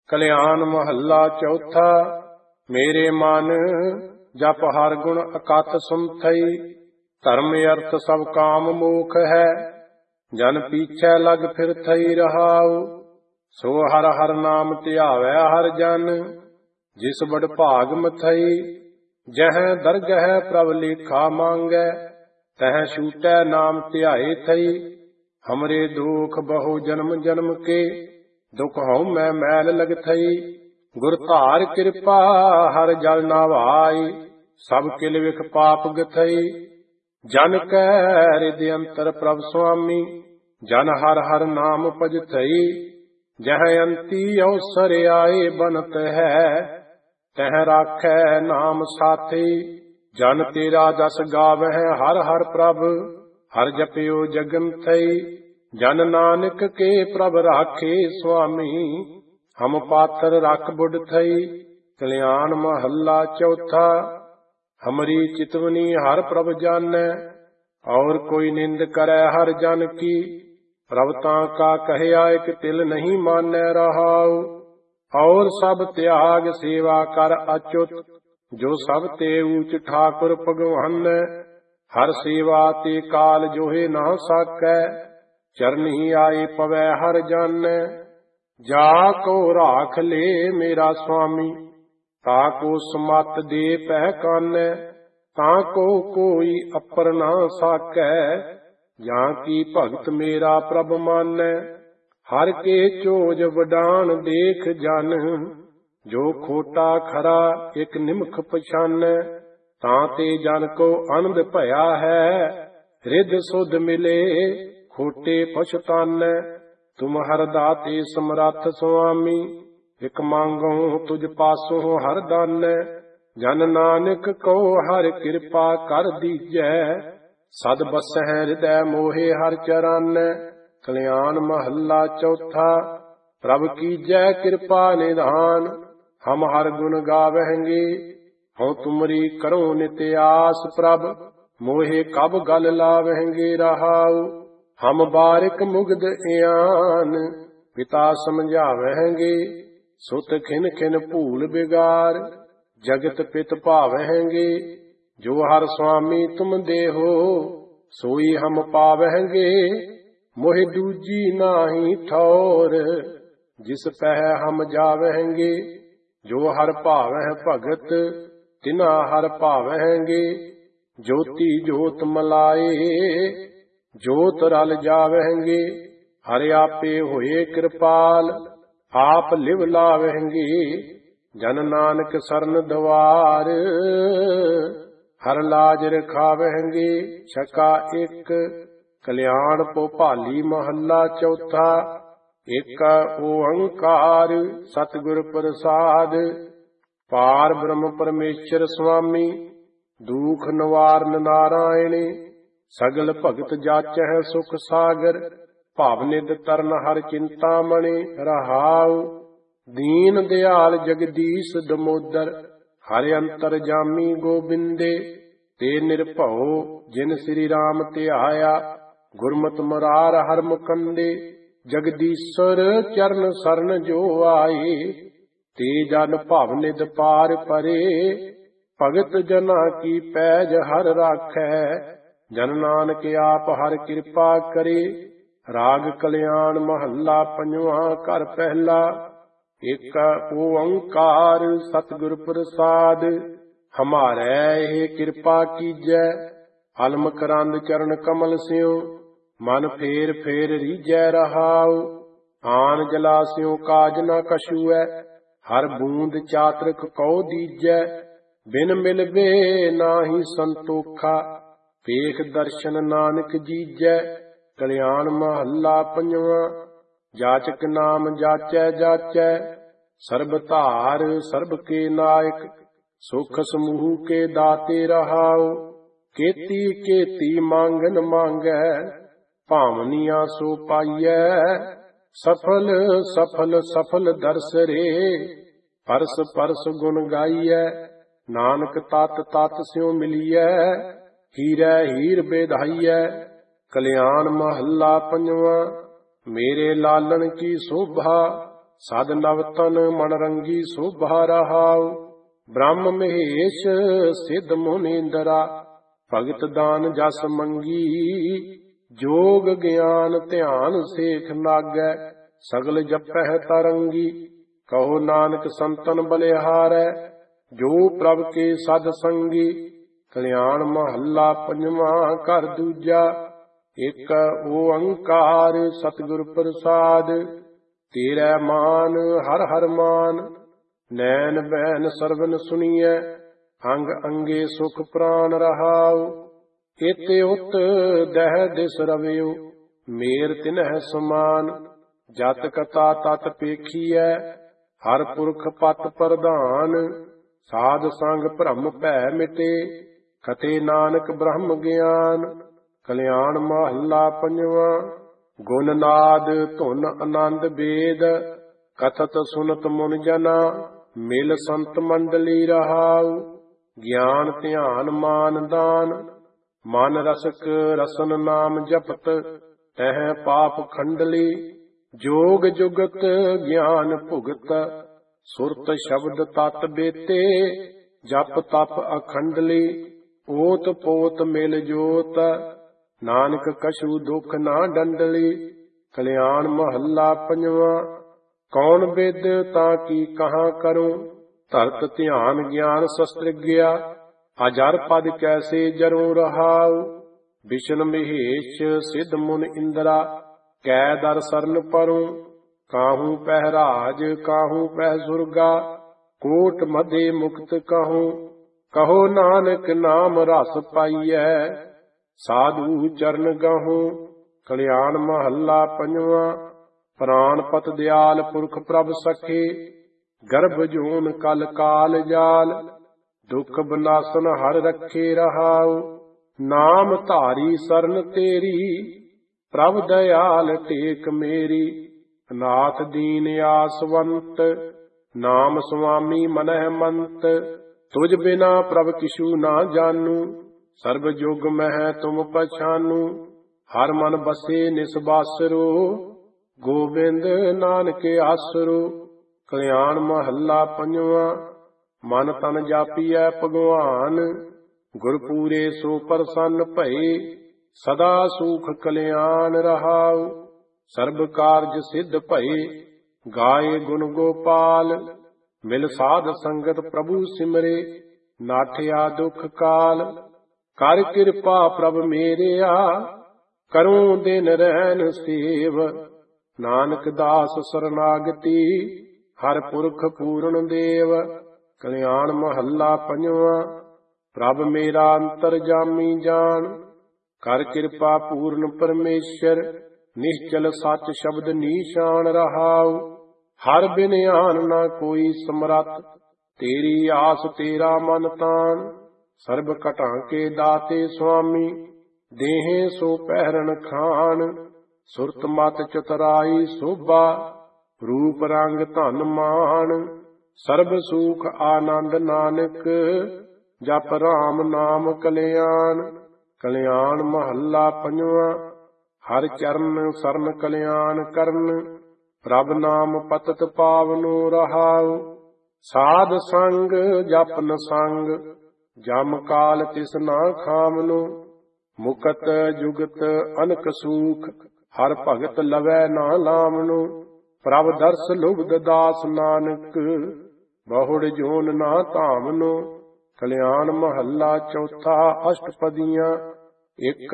ਕਲਿਆਣ ਮਹੱਲਾ ਚੌਥਾ। ਮੇਰੇ ਮਨ ਜਪ ਹਰ ਗੁਣ ਅਕਥ ਸੁਨਥਈ, ਧਰਮ ਅਰਥ ਸਭ ਕਾਮ ਮੋਖ ਹੈ। ਜਨ ਪੀਛੈ ਲਗ ਫਿਰ ਥਈ ਰਹਾਉ, ਸੋ ਹਰ ਹਰ ਨਾਮ ਧਿਆਵੈ ਹਰ ਜਨ। ਜਿਸ ਬੜ ਭਾਗ ਮਥਈ, ਜਹ ਦਰਗਹਿ ਪ੍ਰਭ ਲੇਖਾ ਮੰਗੈ। ਤਹ ਛੂਟੈ ਨਾਮ ਧਿਆਏ ਥਈ, ਹਮਰੇ ਦੁਖ ਬਹੁ ਜਨਮ ਜਨਮ ਕੇ। ਦੁਖ ਹਉ ਮੈਂ ਮੈਲ ਲਗ ਥਈ, ਗੁਰ ਧਾਰ ਕਿਰਪਾ ਹਰ ਜਲ ਨਾਵਾਈ। ਸਭ ਕਿਲ ਵਿਖ ਪਾਪ ਗਥਈ, ਜਨ ਕੈ ਰਿਦ ਅੰਤਰ ਪ੍ਰਭ ਸੁਆਮੀ। ਜਨ ਹਰ ਹਰ ਨਾਮ ਭਜ ਥਈ, ਜਹ ਅੰਤੀ ਅਵਸਰ ਆਏ ਬਨਤ ਹੈ। ਤਹ ਰਾਖੈ ਨਾਮ ਸਾਥੀ, ਜਨ ਤੇਰਾ ਜਸ ਗਾਵਹਿ ਹਰ ਹਰ ਪ੍ਰਭ। ਹਰ ਜਪਿਓ ਜਗਨ ਥਈ, ਜਨ ਨਾਨਕ ਕੇ ਪ੍ਰਭ ਰਾਖੇ ਸੁਆਮੀ। ਹਮ ਪਾਤਰ ਰਖ ਬੁੱਢ ਥਈ, ਕਲਿਆਣ ਮਹੱਲਾ ਚੌਥਾ। ਹਮਰੀ ਚਿਤਵਨੀ ਹਰ ਪ੍ਰਭ ਜਾਣੈ, ਔਰ ਕੋਈ ਨਿੰਦ ਕਰੈ ਹਰ ਜਨ ਕੀ। ਪ੍ਰਭ ਤਾਂ ਕਾ ਕਹਿਆ ਇਕ ਤਿਲ ਨਹੀਂ ਮਾਨੈ ਰਹਾਉ, ਔਰ ਸਭ ਤਿਆਗ ਸੇਵਾ ਕਰ ਅਚੁੱਤ। ਜੋ ਸਭ ਤੇ ਊਚ ਠਾਕੁਰ ਭਗਵਾਨ, ਹਰ ਸੇਵਾ ਤੇ ਕਾਲ ਜੋਹੇ ਨਾ ਸਾਕੈ। ਚਰਨਿ ਆਏ ਪਵੈ ਹਰ ਜਨ, ਜਾ ਕੋ ਰਾਖ ਲੇ ਮੇਰਾ ਸੁਆਮੀ। ਤਾ ਕੋ ਸਮਤ ਦੇ ਪਹਿਕਾਨੈ, ਤਾਂ ਕੋ ਕੋਈ ਅਪਰ ਨਾ ਸਾਕੈ। ਜਾਂ ਕੀ ਭਗਤ ਮੇਰਾ ਪ੍ਰਭ ਮਾਨੈ, ਹਰ ਕੇ ਚੋਜ ਵਡਾਨ ਦੇਖ ਜਨ। ਜੋ ਖੋਟਾ ਖਰਾ ਇਕ ਨਿਮਖ ਪਛਾਨੈ, ਤਾਂ ਤੇ ਜਨ ਕੋ ਆਨੰਦ ਭਇਆ ਹੈ। ਰਿੱਧ ਸੁਧ ਮਿਲੇ ਖੋਟੇ ਪਛਤਾਨੈ, ਤੁਮ ਹਰ ਦਾਤੇ ਸਮਰੱਥ ਸੁਆਮੀ। ਇਕ ਮੰਗਉ ਤੁਝ ਪਾਸੋਂ ਹਰ ਦਾਨੈ, ਜਨ ਨਾਨਕ ਕੋ ਹਰ ਕਿਰਪਾ ਕਰ ਦੀਜੈ। ਸਦ ਬਸਹਿ ਹਿਰਦੈ ਮੋਹੇ ਹਰ ਚਰਾਨੈ, ਕਲਿਆਣ ਮਹੱਲਾ ਚੌਥਾ। ਪ੍ਰਭ ਕੀਜੈ ਕਿਰਪਾ ਨਿਧਾਨ, ਹਮ ਹਰ ਗੁਣ ਗਾਵਹਿਗੇ। ਹਉ ਤੁਮਰੀ ਕਰੋ ਨਿਤ ਆਸ ਪ੍ਰਭ, ਮੋਹੇ ਕਬ ਗਲ ਲਾਵਹਿਗੇ ਰਹਾਉ। ਹਮ ਬਾਰਿਕ ਮੁਗਧ ਇਆਨ, ਪਿਤਾ ਸਮਝਾਵਹਿਗੇ। ਸੁਤ ਖਿਨ ਖਿਨ ਭੂਲ ਬਿਗਾਰ, ਜਗਤ ਪਿਤ ਭਾਵਹਿਗੇ। ਜੋ ਹਰ ਸੁਆਮੀ ਤੁਮ ਦੇਹੋ, ਸੋਈ ਹਮ ਪਾਵਹਿਗੇ। ਮੋਹਿ ਦੂਜੀ ਨਾਹੀ ਠੌਰ, ਜਿਸ ਪਹਿ ਹਮ ਜਾਵਹਿਗੇ। ਜੋ ਹਰ ਭਾਵਹਿ ਭਗਤ, ਤਿਨਾ ਹਰ ਭਾਵਹਿਗੇ। ਜੋਤੀ ਜੋਤ ਮਲਾਏ, ਜੋਤ ਰਲ ਜਾਵਹਿਗੇ। ਹਰਿ ਆਪੇ ਹੋਏ ਕਿਰਪਾਲ, ਆਪ ਲਿਵ ਲਾਵਹਿਗੇ। ਜਨ ਨਾਨਕ ਸਰਨ ਦਵਾਰ, ਹਰ ਲਾਜ ਰਖਾਵਹਿਗੇ। ਛਕਾ ਇੱਕ। ਕਲਿਆਣ ਭੋਪਾਲੀ ਮਹੱਲਾ ਚੌਥਾ। ਏਕ ਓੰਕਾਰ ਸਤਿਗੁਰ ਪ੍ਰਸਾਦ, ਪਾਰ ਬ੍ਰਹਮ ਪਰਮੇਸ਼ਰ ਸੁਆਮੀ। ਦੂਖ ਨਿਵਾਰਨ ਨਾਰਾਇਣੇ, ਸਗਲ ਭਗਤ ਜਾਚਹਿ ਸੁਖ ਸਾਗਰ। ਭਵ ਨਿਧ ਤਰਨ ਹਰ ਚਿੰਤਾਮਣਿ ਰਹਾਉ। ਦੀਨ ਦਿਆਲ ਜਗਦੀਸ਼ ਦਮੋਦਰ, ਹਰਿ ਅੰਤਰ ਜਾਮੀ ਗੋਬਿੰਦੇ। ਤੇ ਨਿਰਭਉ ਜਿਨ ਸ੍ਰੀ ਰਾਮ ਧਿਆਇਆ, ਗੁਰਮਤਿ ਮੁਰਾਰ ਹਰ ਮੁਕੰਦੇ। ਜਗਦੀਸ਼ਰ ਚਰਨ ਸਰਨ ਜੋ ਆਏ, ਤੇ ਜਨ ਭਵ ਨਿਧ ਪਾਰ ਪਰੇ। ਭਗਤ ਜਨਾ ਕੀ ਪੈਜ ਹਰ ਰਾਖੈ, ਜਨ ਨਾਨਕ ਆਪ ਹਰ ਕਿਰਪਾ ਕਰੇ। ਰਾਗ ਕਲਿਆਣ ਮਹੱਲਾ ਪੰਜਵਾ। ਘਰ ਪਹਿਲਾ। ਏਕ ਓੰਕਾਰ ਸਤਿਗੁਰ ਪ੍ਰਸਾਦ, ਹਮਾਰੈ ਇਹ ਕਿਰਪਾ ਕੀਜੈ। ਅਲਮ ਕਰੰਦ ਚਰਨ ਕਮਲ ਸਿਉ, ਮਨ ਫੇਰ ਫੇਰ ਰੀਜੈ ਰਹਾਉ। ਆਨ ਜਲਾਸਿਉ ਕਾਜ ਨ ਕਛੂਐ, ਹਰ ਬੂੰਦ ਚਾਤ੍ਰਿਕ ਕਉ ਦੀਜੈ। ਬਿਨ ਮਿਲਵੇ ਨਾਹੀ ਸੰਤੋਖਾ, ਪੇਖ ਦਰਸ਼ਨ ਨਾਨਕ ਜੀਜੈ। ਕਲਿਆਣ ਮਹੱਲਾ ਪੰਜਵਾ। ਜਾਚਕ ਨਾਮ ਜਾਚੈ ਜਾਚੈ, ਸਰਬ ਧਾਰ ਸਰਬ ਕੇ ਨਾਇਕ। ਸੁਖ ਸਮੂਹ ਕੇ ਦਾਤੇ ਰਹਾਉ, ਕੇਤੀ ਕੇਤੀ ਮੰਗਨ ਮੰਗੈ। ਭਾਵਨੀਆਂ ਸੋ ਪਾਈਐ, ਸਫਲ ਸਫਲ ਸਫਲ ਦਰਸ ਰੇ। ਪਰਸ ਪਰਸ ਗੁਣ ਗਾਈਐ, ਨਾਨਕ ਤਤ ਤਤ ਸਿਉ ਮਿਲੀਐ। ਹੀਰੈ ਹੀਰ ਬੇਧਾਈਐ। ਕਲਿਆਣ ਮਹੱਲਾ ਪੰਜਵਾ। ਮੇਰੇ ਲਾਲਨ ਕੀ ਸੋਭਾ, ਸਦ ਨਵ ਤਨ ਮਨ ਰੰਗੀ ਸੋਭਾ ਰਹਾਉ। ਬ੍ਰਹਮ ਮਹੇਸ਼ ਸਿੱਧ ਮੁਨੀਂਦਰਾ ਭਗਤ ਦਾਨ ਜਸ ਮੰਗੀ। ਜੋਗ ਗਿਆਨ ਧਿਆਨ ਸੇਖ ਨਾਗੈ ਸਗਲ ਜਪਹਿ ਤਰੰਗੀ। ਕਹੋ ਨਾਨਕ ਸੰਤਨ ਬਲਿਹਾਰੈ ਜੋ ਪ੍ਰਭ ਕੇ ਸਦ ਸੰਗੀ। ਕਲਿਆਣ ਮਹੱਲਾ ਪੰਜਵਾਂ ਘਰ ਦੂਜਾ। ਇਕ ਓੰਕਾਰ ਸਤਿਗੁਰ ਪ੍ਰਸਾਦ। ਤੇਰਾ ਮਾਨ ਹਰ ਹਰ ਮਾਨ। ਨੈਣ ਬੈਨ ਸਰਵਨ ਸੁਣੀਐ ਅੰਗ ਅੰਗੇ ਸੁਖ ਪ੍ਰਾਨ ਰਹਾਉ। ਇਤੇ ਉਤ ਦਹਿ ਦਿਸ ਰਵਿਓ ਮੇਰ ਤਿਨਹਿ ਸਮਾਨ। ਜਤ ਕਥਾ ਤਤ ਪੇਖੀਐ ਹਰ ਪੁਰਖ ਪਤ ਪ੍ਰਧਾਨ। ਸਾਧ ਸੰਗ ਭ੍ਰਮ ਭੈ ਮਿਟੇ ਕਥੇ ਨਾਨਕ ਬ੍ਰਹਮ ਗਿਆਨ। ਕਲਿਆਣ ਮਹੱਲਾ ਪੰਜਵਾਂ। ਗੁਣ ਨਾਦ ਧੁਨ ਆਨੰਦ ਵੇਦ ਕਥਤ ਸੁਨਤ ਮੁਨ ਜਨਾ। ਮਿਲ ਸੰਤ ਮੰਡਲੀ ਰਹਾਉ ਗਿਆਨ ਧਿਆਨ ਮਾਨ ਦਾਨ। ਮਨ ਰਸਕ ਰਸਨ ਨਾਮ ਜਪਤ ਤਹਿ ਪਾਪ ਖੰਡਲੀ। ਜੋਗ ਜੁਗਤ ਗਿਆਨ ਭੁਗਤ ਸੁਰਤ ਸ਼ਬਦ ਤਤ ਬੇਤੇ। ਜਪ ਤਪ ਅਖੰਡਲੀ ਓਤ ਪੋਤ ਮਿਲ ਜੋਤ। ਨਾਨਕ ਕਛੂ ਦੁਖ ਨਾ ਡੰਡਲੀ। ਕਲਿਆਣ ਮਹੱਲਾ ਪੰਜਵਾਂ। ਕੌਣ ਬਿਦ ਤਾਂ ਕੀ ਕਹਾਂ ਕਰੂੰ ਧਰਤ ਧਿਆਨ ਗਿਆਨ ਸ਼ਸਤਰ ਗਿਆ। ਅਜਰ ਪਦ ਕੈਸੇ ਜਰੂਂ ਰਹਾਉ। ਵਿਸ਼ਨ ਮਹੇਸ਼ ਸਿੱਧ ਮੁਨ ਇੰਦਰਾ ਕੈ ਦਰ ਸਰਨ ਪਰੂੰ। ਕਾਹੂ ਪਹਿ ਰਾਜ ਕਾਹੂ ਪਹਿ ਸੁਰਗਾ ਕੋਟ ਮਧੇ ਮੁਕਤ ਕਹੂੰ। ਕਹੋ ਨਾਨਕ ਨਾਮ ਰਸ ਪਾਈਐ ਸਾਧੂ ਚਰਨ ਗਹੂੰ। ਕਲਿਆਣ ਮਹੱਲਾ ਪੰਜਵਾਂ। ਪ੍ਰਾਨ ਪਤ ਦਿਆਲ ਪੁਰਖ ਪ੍ਰਭ ਸਖੇ ਗਰਭ ਜੂਨ ਕਲ ਕਾਲ ਜਾਲ। ਦੁਖ ਬਨਾਸਨ ਹਰ ਰੱਖੇ ਰਹਾਉ। ਨਾਮ ਧਾਰੀ ਸਰਨ ਤੇਰੀ ਪ੍ਰਭ ਦਇਆਲ ਟੇਕ ਮੇਰੀ। ਅਨਾਥ ਦੀਨ ਆਸਵੰਤ ਨਾਮ ਸੁਆਮੀ ਮਨਹਿ ਮੰਤ। ਤੁਝ ਬਿਨਾ ਪ੍ਰਭ ਕਿਛੂ ਨਾ ਜਾਨੂ ਸਰਬ ਜੁਗ ਮਹਿ ਤੁਮ ਪਛਾਨੂ। ਹਰ ਮਨ ਬਸੇ ਨਿਸਬਾਸਰੋ ਗੋਬਿੰਦ ਨਾਨਕ ਆਸਰੋ। ਕਲਿਆਣ ਮਹੱਲਾ ਪੰਜਵਾਂ। ਮਨ ਤਨ ਜਾਪੀਐ ਭਗਵਾਨ ਗੁਰ ਪੂਰੇ ਸੋ ਪ੍ਰਸੰਨ ਭਏ। ਸਦਾ ਸੁਖ ਕਲਿਆਣ ਰਹਾਉ ਸਰਬ ਕਾਰਜ ਸਿੱਧ ਭਏ। ਗਾਏ ਗੁਣ ਗੋਪਾਲ ਮਿਲ ਸਾਧ ਸੰਗਤ ਪ੍ਰਭੂ ਸਿਮਰੇ। ਨਾਠਿਆ ਦੁਖ ਕਾਲ ਕਰ ਕਿਰਪਾ ਪ੍ਰਭ ਮੇਰਿਆ। ਕਰੂੰ ਦਿਨ ਰਹਿਣ ਸੇਵ ਨਾਨਕ ਦਾਸ ਸਰਨਾਗਤੀ। ਹਰ ਪੁਰਖ ਪੂਰਨ ਦੇਵ। ਕਲਿਆਣ ਮਹੱਲਾ ਪੰਜਵਾਂ। ਪ੍ਰਭ ਮੇਰਾ ਅੰਤਰ ਜਾਮੀ ਜਾਣ ਕਰ ਕਿਰਪਾ ਪੂਰਨ ਪਰਮੇਸ਼ਰ। ਨਿਸ਼ਚਲ ਸੱਚ ਸ਼ਬਦ ਨੀਸ਼ਾਨ ਰਹਾਉ। ਹਰ ਬਿਨ ਆਨ ਨਾ ਕੋਈ ਸਮਰੱਥ ਤੇਰੀ ਆਸ ਤੇਰਾ ਮਨ ਤਾਨ। ਸਰਬ ਘਟਾਂ ਕੇ ਦਾਤੇ ਸੁਆਮੀ ਦੇਹੇ ਸੋ ਪਹਿਰਨ ਖਾਨ। ਸੁਰਤ ਮਤ ਚਤੁਰਾਈ ਸੋਭਾ ਰੂਪ ਰੰਗ ਧਨ ਮਾਨ। ਸਰਬ ਸੁਖ ਆਨੰਦ ਨਾਨਕ ਜਪ ਰਾਮ ਨਾਮ ਕਲਿਆਣ। ਕਲਿਆਣ ਮਹੱਲਾ ਪੰਜਵਾਂ। ਹਰ ਚਰਨ ਸਰਨ ਕਲਿਆਣ ਕਰਨ ਪ੍ਰਭ ਨਾਮ ਪਤਤ ਪਾਵਨੋ ਰਹਾਉ। ਸਾਧ ਸੰਗ ਜਪਨ ਸੰਗ ਜਮ ਕਾਲ ਤਿਸ ਨਾ ਖਾਮਨੋ। ਮੁਕਤ ਜੁਗਤ ਅਨਕ ਸੂਖ ਹਰ ਭਗਤ ਲਵੈ ਨਾ ਲਾਮਨੋ। ਪ੍ਰਭ ਦਰਸ ਲੁਬਧ ਦਾਸ ਨਾਨਕ ਬਹੁੜ ਜੋਨ ਨਾ ਧਾਮਨੋ। ਕਲਿਆਣ ਮਹੱਲਾ ਚੌਥਾ। ਅਸ਼ਟਪਦੀਆਂ। ਇਕ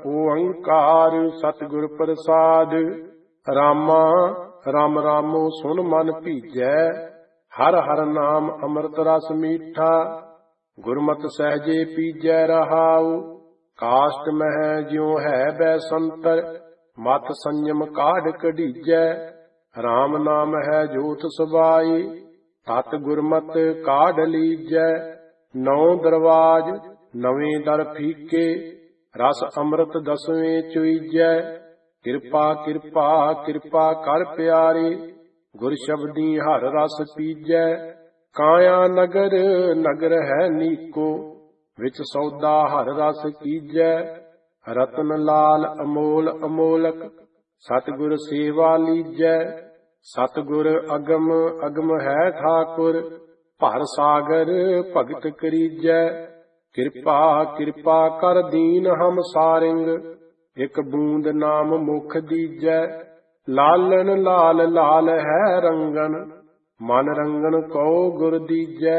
ਓੰਕਾਰ ਸਤਿਗੁਰ ਪ੍ਰਸਾਦ। ਰਾਮਾ ਰਾਮ ਰਾਮੋ ਸੁਨ ਮਨ ਭੀਜੈ। ਹਰ ਹਰ ਨਾਮ ਅੰਮ੍ਰਿਤ ਰਸ ਮੀਠਾ। ਗੁਰਮਤਿ ਸਹਿਜੇ ਪੀਜੈ ਰਹਾਉ। ਕਾਸ਼ਟ ਮਹਿ ਜਿਉ ਹੈ ਬੈ ਸੰਤਰ ਮਤ ਸੰਯਮ ਕਾਢ ਕਢੀਜੈ। ਰਾਮ ਨਾਮ ਹੈ ਜੋਤ ਸਬਾਈ ਤਤ ਗੁਰਮਤ ਕਾਢ ਲੀਜੈ। ਨੌ ਦਰਵਾਜ ਨਵੇਂ ਦਰ ਫੀਕੇ ਰਸ ਅੰਮ੍ਰਿਤ ਦਸਵੇਂ ਚੁਈਜੈ। ਕਿਰਪਾ ਕਿਰਪਾ ਕਿਰਪਾ ਕਰ ਪਿਆਰੇ ਗੁਰ ਸ਼ਬਦੀ ਹਰ ਰਸ ਪੀਜੈ। ਕਾਇਆ ਨਗਰ ਨਗਰ ਹੈ ਨੀਕੋ ਵਿੱਚ ਸੌਦਾ ਹਰ ਰਸ ਕੀਜੈ। ਰਤਨ ਲਾਲ ਅਮੋਲ ਅਮੋਲਕ ਸਤਿਗੁਰ ਸੇਵਾ ਲੀਜੈ। ਸਤਿਗੁਰ ਅਗਮ ਅਗਮ ਹੈ ਠਾਕੁਰ, ਭਰ ਸਾਗਰ ਭਗਤ ਕਰੀਜੈ। ਕਿਰਪਾ ਕਿਰਪਾ ਕਰ ਦੀਨ ਹਮ ਸਾਰਿੰਗ, ਇਕ ਬੂੰਦ ਨਾਮ ਮੁਖ ਦੀਜੈ। ਲਾਲਨ ਲਾਲ ਲਾਲ ਹੈ ਰੰਗਨ, ਮਨ ਰੰਗਨ ਕਉ ਗੁਰ ਦੀਜੈ।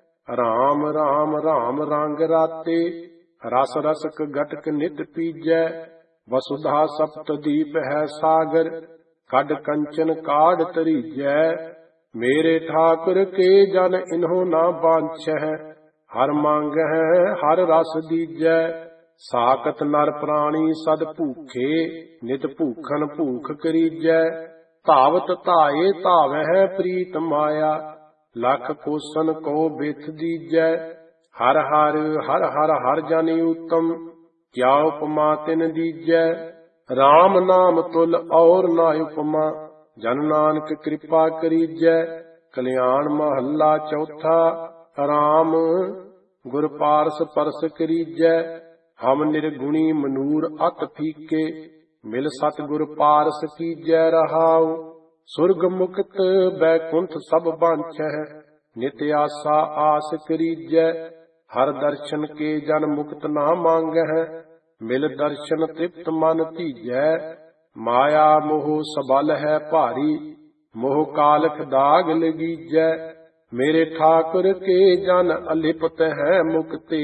ਰਾਮ ਰਾਮ ਰਾਮ ਰੰਗ ਰਾਤੇ, ਰਸ ਰਸਕ ਗਟਕ ਨਿਤ ਪੀਜੈ। ਵਸੁਧਾ ਸਪਤਦੀਪ ਹੈ ਸਾਗਰ, ਕੱਢ ਕੰਚਨ ਕਾਢ ਤਰੀਜੈ। ਮੇਰੇ ਠਾਕੁਰ ਕੇ ਜਨ ਇਨਹੁ ਨਾ ਬਾਂਛੈ, ਹਰ ਮੰਗਹਿ ਹਰ ਰਸ ਦੀਜੈ। ਸਾਕਤ ਨਰ ਪ੍ਰਾਣੀ ਸਦ ਭੂਖੇ, ਨਿਤ ਭੂਖਨ ਭੂਖ ਕਰੀਜੈ। ਧਾਵਤ ਧਾਏ ਧਾਵਹਿ ਪ੍ਰੀਤ ਮਾਇਆ, ਲਖ ਕੋਸਨ ਕੋ ਬਿਥ ਦੀਜੈ। ਹਰ ਹਰ ਹਰ ਹਰ ਹਰ ਜਨ ਊਤਮ, ਕਿਆ ਉਪਮਾ ਤਿਨ ਦੀਜੈ। ਰਾਮ ਨਾਮ ਤੁਲ ਔਰ ਨਾ ਉਪਮਾ, ਜਨ ਨਾਨਕ ਕਿਰਪਾ ਕਰੀਜੈ। ਕਲਿਆਣ ਮਹੱਲਾ ਚੌਥਾ। ਰਾਮ ਗੁਰ ਪਾਰਸ ਪਰਸ ਕਰੀਜੈ। ਹਮ ਨਿਰਗੁਣੀ ਮਨੂਰ ਅਤ ਫੀਕੇ, ਮਿਲ ਸਤਿਗੁਰ ਪਾਰਸ ਕੀਜੈ ਰਹਾਉ। ਸੁਰਗ ਮੁਕਤ ਬੈਕੁੰਠ ਸਭ ਬਾਂਛੈ, ਨਿਤ ਆਸਾ ਆਸ ਕਰੀਜੈ। ਹਰ ਦਰਸ਼ਨ ਕੇ ਜਨ ਮੁਕਤ ਨਾ ਮੰਗਹਿ, ਮਿਲ ਦਰਸ਼ਨ ਤ੍ਰਿਪਤ ਮਨ ਧੀਜੈ। ਮਾਇਆ ਮੋਹ ਸਬਲ ਹੈ ਭਾਰੀ, ਮੋਹ ਕਾਲਖ ਦਾਗ ਲਗੀਜੈ। ਮੇਰੇ ਠਾਕੁਰ ਕੇ ਜਨ ਅਲਿਪਤ ਹੈ ਮੁਕਤੇ,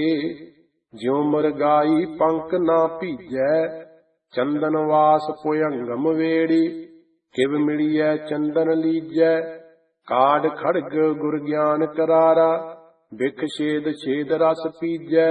ਜਿਉ ਮਰਗਾਈ ਪੰਖ ਨਾ ਭੀਜੈ। ਚੰਦਨ ਵਾਸ ਪੁਯੰਗਮ ਵੇੜੀ, ਕਿਵ ਮਿਲੀਐ ਚੰਦਨ ਲੀਜੈ। ਕਾਢ ਖੜਗ ਗੁਰ ਗਿਆਨ ਕਰਾਰਾ, ਬਿਖ ਛੇਦ ਛੇਦ ਰਸ ਪੀਜੈ।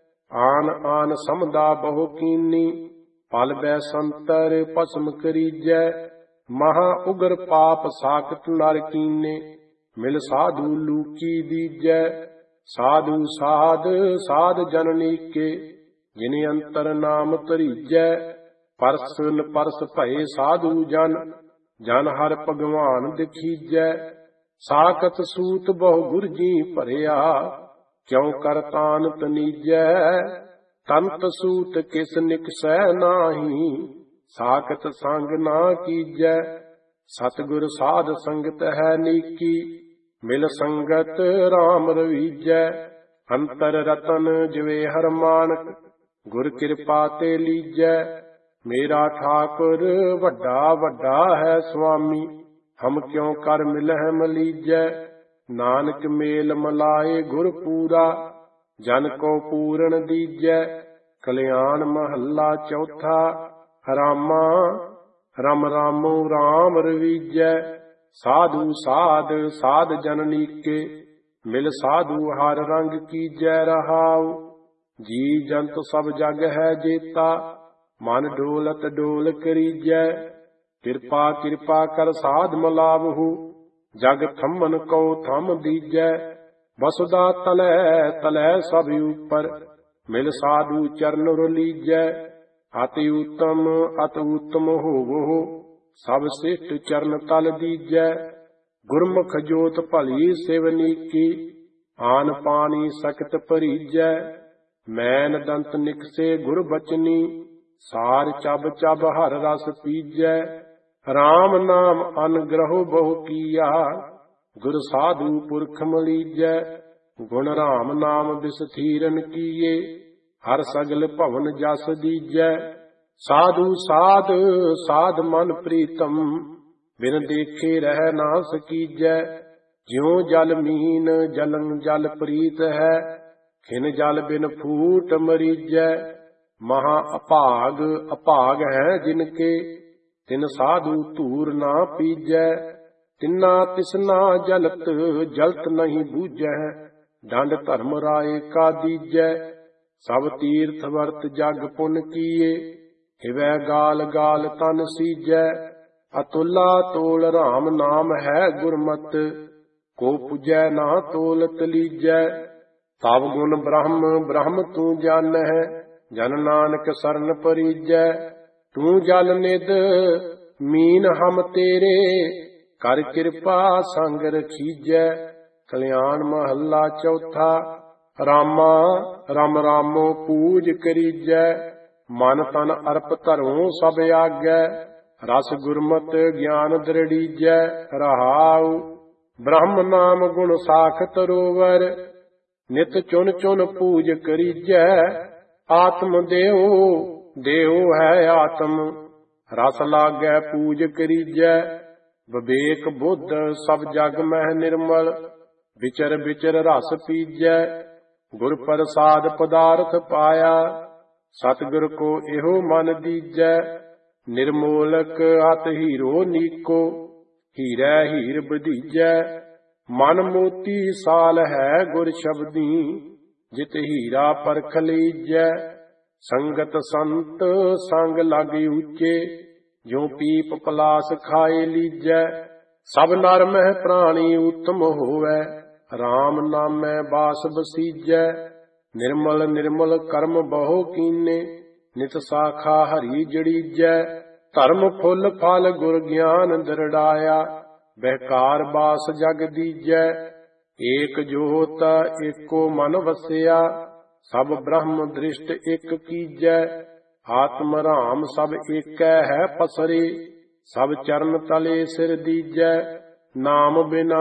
ਆਨ ਆਨ ਸਮਦਾ ਬਹੁ ਕੀਨੀ, ਪਲ ਬੈ ਸੰਤਰ ਭਸਮ ਕਰੀਜੈ। ਮਹਾ ਉਗਰ ਪਾਪ ਸਾਖਤ ਨਰ ਕੀਨੇ, ਮਿਲ ਸਾਧੂ ਲੂਕੀ ਦੀਜੈ। ਸਾਧੂ ਸਾਧ ਸਾਧ ਜਨਨੀਕੇ, ਜਿਨ ਅੰਤਰ ਨਾਮ ਧਰੀਜੈ। ਪਰਸਨ ਪਰਸ ਭਏ ਸਾਧੂ ਜਨ, ਜਨ ਹਰ ਭਗਵਾਨ ਦਿਖੀਜੈ। ਸਾਖਤ ਸੂਤ ਬਹੁ ਗੁਰ ਜੀ ਭਰਿਆ, ਕਿਉ ਕਰ ਤਾਨ ਤਨੀਜੈ। ਤੰਤ ਸੂਤ ਕਿਸ ਨਿਕਸੈ ਨਾਹੀ, ਸਾਖਤ ਸੰਗ ਨਾ ਕੀਜੈ। ਸਤਿਗੁਰ ਸਾਧ ਸੰਗਤ ਹੈ ਨੀਕੀ, ਮਿਲ ਸੰਗਤ ਰਾਮ ਰਵੀਜੈ। ਅੰਤਰ ਰਤਨ ਜਿਵੇ ਹਰ ਮਾਨਕ, ਗੁਰ ਕਿਰਪਾ ਤੇ ਲੀਜੈ। ਮੇਰਾ ਠਾਕੁਰ ਵੱਡਾ ਵੱਡਾ ਹੈ ਸੁਆਮੀ, ਹਮ ਕਿਉ ਕਰ ਮਿਲਹਿ ਮਲੀਜੈ। ਨਾਨਕ ਮੇਲ ਮਲਾਏ ਗੁਰ ਪੂਰਾ, ਜਨ ਕੋ ਪੂਰਨ ਦੀਜੈ। ਕਲਿਆਣ ਮਹੱਲਾ ਚੌਥਾ। ਰਾਮਾ ਰਮ ਰਾਮੋ ਰਾਮ ਰਵੀਜੈ। ਸਾਧੂ ਸਾਧ ਸਾਧ ਜਨਨੀਕੇ, ਮਿਲ ਸਾਧੂ ਹਰ ਰੰਗ ਕੀਜੈ ਰਹਾਉ। ਜੀ ਜੰਤ ਸਭ ਜਗ ਹੈ ਜੇਤਾ, ਮਨ ਡੋਲਤ ਡੋਲ ਕਰੀਜੈ। ਕਿਰਪਾ ਕਿਰਪਾ ਕਰ ਸਾਧ ਮਲਾਵਹੂ, ਜਗ ਥੰਮਨ ਕੋ ਥੰਮ ਦੀਜੈ। ਵਸੁਦਾ ਤਲੈ ਤਲੈ ਸਭ ਉਪਰ, ਮਿਲ ਸਾਧੂ ਚਰਨ ਰਲੀਜੈ। ਅਤਿ ਊਤਮ ਅਤ ਊਤਮ ਹੋਵੋ, ਸਭ ਸਿਸ਼ਟ ਚਰਨ ਤਲ ਦੀਜੈ। ਗੁਰਮੁਖ ਜੋਤ ਭਲੀ ਸੇਵਨੀਕੀ, ਆਨ ਪਾਣੀ ਸਖਤ ਭਰੀਜੈ। ਮੈਨ ਦੰਤ ਨਿਕਸੇ ਗੁਰ ਬਚਨੀ, ਸਾਰ ਚੱਬ ਚੱਬ ਹਰ ਰਸ ਪੀਜੈ। ਰਾਮ ਨਾਮ ਅਨਗ੍ਰਹੁ ਬਹੁ ਕੀਆ, ਗੁਰ ਸਾਧੂ ਪੁਰਖ ਮਲੀਜੈ। ਗੁਣ ਰਾਮ ਨਾਮ ਬਿਸਥੀਰਨ ਕੀਏ, ਹਰ ਸਗਲ ਭਵਨ ਜਸ ਦੀਜੈ। ਸਾਧੂ ਸਾਧ ਸਾਧ ਮਨ ਪ੍ਰੀਤਮ, ਬਿਨ ਦੇਖੇ ਰਹਿ ਨਾ ਸਕੀਜੈ। ਜਿਉ ਜਲ ਮੀਨ ਜਲੰ ਜਲ ਪ੍ਰੀਤ ਹੈ, ਖਿਨ ਜਲ ਬਿਨ ਫੂਟ ਮਰੀਜੈ। ਮਹਾ ਅਭਾਗ ਅਭਾਗ ਹੈ ਜਿਨ ਕੇ, ਤਿਨ ਸਾਧੂ ਧੂਰ ਨਾ ਪੀਜੈ। ਤਿਨਾ ਤਿਸਨਾ ਜਲਤ ਜਲਤ ਨਹੀਂ ਬੂਝੈ, ਡੰਡ ਧਰਮ ਰਾਏ ਕਾ ਦੀਜੈ। ਸਭ ਤੀਰਥ ਵਰਤ ਜਗ ਪੁਨ ਕੀਏ, ਹਿਵੈ ਗਾਲ ਗਾਲ ਤਨ ਸੀਜੈ। ਅਤੁਲਾ ਤੋਲ ਰਾਮ ਨਾਮ ਹੈ ਗੁਰਮਤ, ਕੋ ਪੁਜੈ ਨਾ ਤੋਲਤ ਲੀਜੈ। ਤਬ ਗੁਣ ਬ੍ਰਹਮ ਬ੍ਰਹਮ ਤੂੰ ਜਾਣਹਿ, ਜਨ ਨਾਨਕ ਸਰਨ ਪਰੀਜੈ। ਤੂੰ ਜਲ ਨਿਧ ਮੀਨ ਹਮ ਤੇਰੇ, ਕਰ ਕਿਰਪਾ ਸੰਗ ਰਖੀਜੈ। ਕਲਿਆਣ ਮਹੱਲਾ ਚੌਥਾ। ਰਾਮਾ ਰਮ ਰਾਮੋ ਪੂਜ ਕਰੀਜੈ, ਮਨ ਤਨ ਅਰਪ ਧਰੋਂ ਸਭ ਆਗੈ। ਰਸ ਗੁਰਮਤਿ ਗਿਆਨ ਦ੍ਰਿੜੀਜੈ ਰਹਾਉ। ਬ੍ਰਹਮ ਨਾਮ ਗੁਣ ਸਾਖ ਤਰੋਵਰ ਨਿਤ ਚੁਨ ਚੁਨ ਪੂਜ ਕਰੀਜੈ। ਆਤਮ ਦੇਉ ਦੇਉ ਹੈ ਆਤਮ ਰਸ ਲਾਗੈ ਪੂਜ ਕਰੀਜੈ। ਵਿਵੇਕ ਬੁੱਧ ਸਭ ਜਗ ਮਹਿ ਨਿਰਮਲ ਵਿਚਰ ਵਿਚਰ ਰਸ ਪੀਜੈ। ਗੁਰ ਪ੍ਰਸਾਦ ਪਦਾਰਥ ਪਾਇਆ ਸਤਿਗੁਰ ਕੋ ਇਹੋ ਮਨ ਦੀਜੈ। ਨਿਰਮੋਲਕ ਅਤ ਹੀਰੋ ਨੀਕੋ ਹੀਰੈ ਹੀਰ ਬਧੀਜੈ। ਮਨ ਮੋਤੀ ਸਾਲ ਹੈ ਗੁਰ ਸ਼ਬਦੀ ਜਿਤ ਹੀਰਾ ਪਰਖ ਲੀਜੈ। ਸੰਗਤ ਸੰਤ ਸੰਗ ਲਗ ਉੱਚੇ ਜੋ ਪੀਪ ਪਲਾਸ ਖਾਏ ਲੀਜੈ। ਸਭ ਨਰ ਮਹਿ ਪ੍ਰਾਣੀ ਉਤਮ ਹੋਵੈ RAM ਨਾਮੈ ਬਾਸ ਬਸੀਜੈ। ਨਿਰਮਲ ਨਿਰਮਲ ਕਰਮ ਬਹੁ ਕੀਨੇ ਨਿਤ ਸਾਖਾ ਹਰੀ ਜੜੀਜੈ। ਧਰਮ ਫੁੱਲ ਫਲ ਗੁਰ ਗਿਆਨ ਦਰੜਾਇਆ ਬਹਿਕਾਰ ਬਾਸ ਜਗ ਦੀਜੈ। ਏਕ ਜੋਤ ਏਕੋ ਮਨ ਵਸਿਆ ਸਭ ਬ੍ਰਹਮ ਦ੍ਰਿਸ਼ਟ ਇਕ ਕੀਜੈ। ਆਤਮ ਰਾਮ ਸਭ ਏਕੈ ਹੈ ਪਸਰੇ ਸਭ ਚਰਨ ਤਲੇ ਸਿਰ ਦੀਜੈ। ਨਾਮ ਬਿਨਾ